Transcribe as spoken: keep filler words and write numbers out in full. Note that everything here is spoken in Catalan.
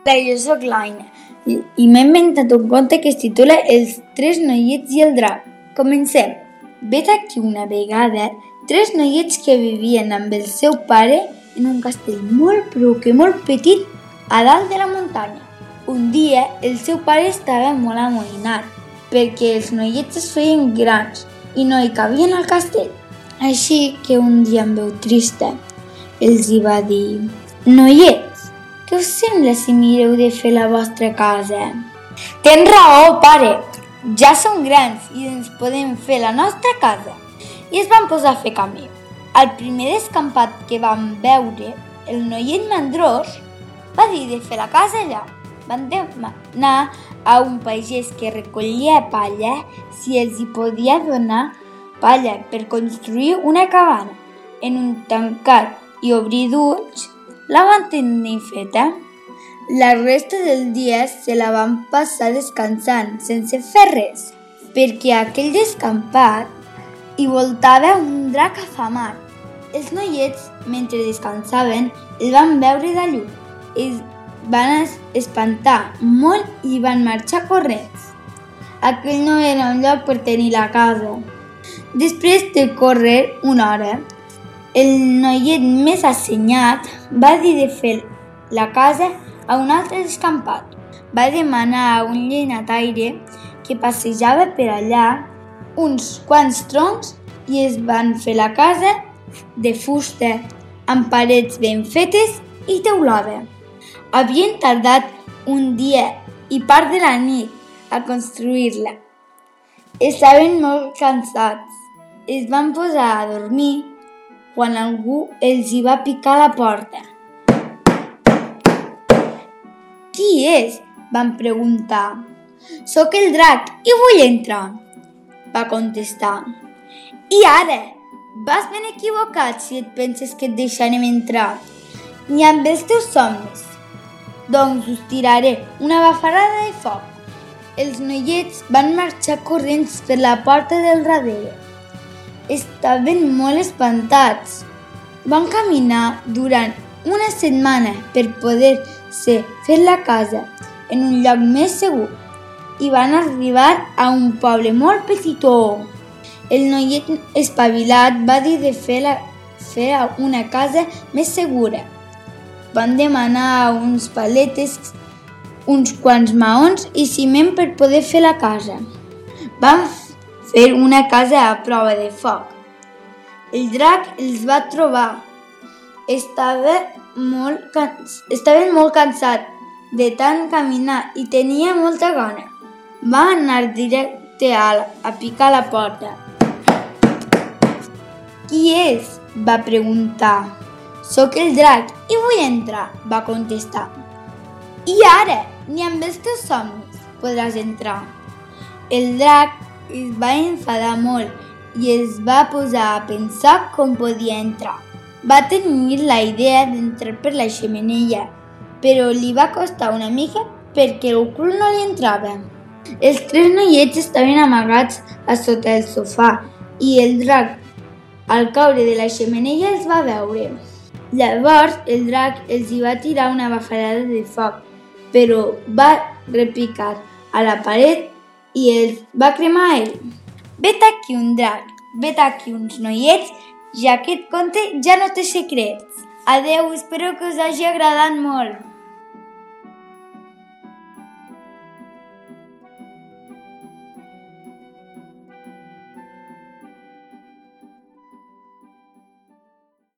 Hola, jo soc l'Aina i, i m'he inventat un conte que es titula Els tres noiets i el drac. Comencem. Vet aquí una vegada tres noiets que vivien amb el seu pare en un castell molt però que molt petit a dalt de la muntanya. Un dia el seu pare estava molt amoïnat perquè els noiets es feien grans i no hi cabien al castell. Així que un dia amb veu trista els hi va dir: Noiets, què us sembla si mireu de fer la vostra casa? Tens raó, pare! Ja som grans i ens podem fer la nostra casa. I es van posar a fer camí. Al primer descampat que van veure, el noiet mandrós va dir de fer la casa allà. Van demanar a un pagès que recollia palla si els hi podia donar palla per construir una cabana. En un tancar i obrir d'ulls, la van tenir feta. La resta del dia se la van passar descansant, sense fer res, perquè a aquell descampat hi voltava un drac afamat. Els noiets, mentre descansaven, el van veure de lluny. Es van espantar molt i van marxar corrents. Aquell no era un lloc per tenir la casa. Després de córrer una hora, el noiet més assenyat va dir de fer la casa a un altre descampat. Va demanar a un llenyataire que passejava per allà uns quants troncs i es van fer la casa de fusta, amb parets ben fetes i teulada. Havien tardat un dia i part de la nit a construir-la. Estaven molt cansats. Es van posar a dormir quan algú els hi va picar a la porta. Qui és? Van preguntar. Soc el drac i vull entrar, va contestar. I ara? Vas ben equivocat si et penses que et deixarem entrar, ni amb els teus somnis. Doncs us tiraré una bafarada de foc. Els noiets van marxar corrents per la porta del darrere. Estaven molt espantats. Van caminar durant una setmana per poder-se fer la casa en un lloc més segur i van arribar a un poble molt petitó. El noiet espavilat va dir de fer, la, fer una casa més segura. Van demanar uns paletes, uns quants maons i ciment per poder fer la casa. Van fer una casa a prova de foc. El drac els va trobar. Estava molt cans... Estaven molt cansats de tant caminar i tenia molta gana. Va anar directe a, la... a picar a la porta. Qui és? Va preguntar. Soc el drac i vull entrar, va contestar. I ara, ni amb els teus somnis podràs entrar. El drac es va enfadar molt i es va posar a pensar com podia entrar. Va tenir la idea d'entrar per la xemeneia, però li va costar una mica perquè el cul no li entrava. Els tres noiets estaven amagats a sota el sofà i el drac, al caure de la xemeneia, els va veure. Llavors el drac els hi va tirar una bafarada de foc, però va repicar a la paret i els va cremar a ell. Vet aquí un drac, vet aquí uns noiets, ja aquest conte ja no té secrets. Adeu, espero que us hagi agradat molt.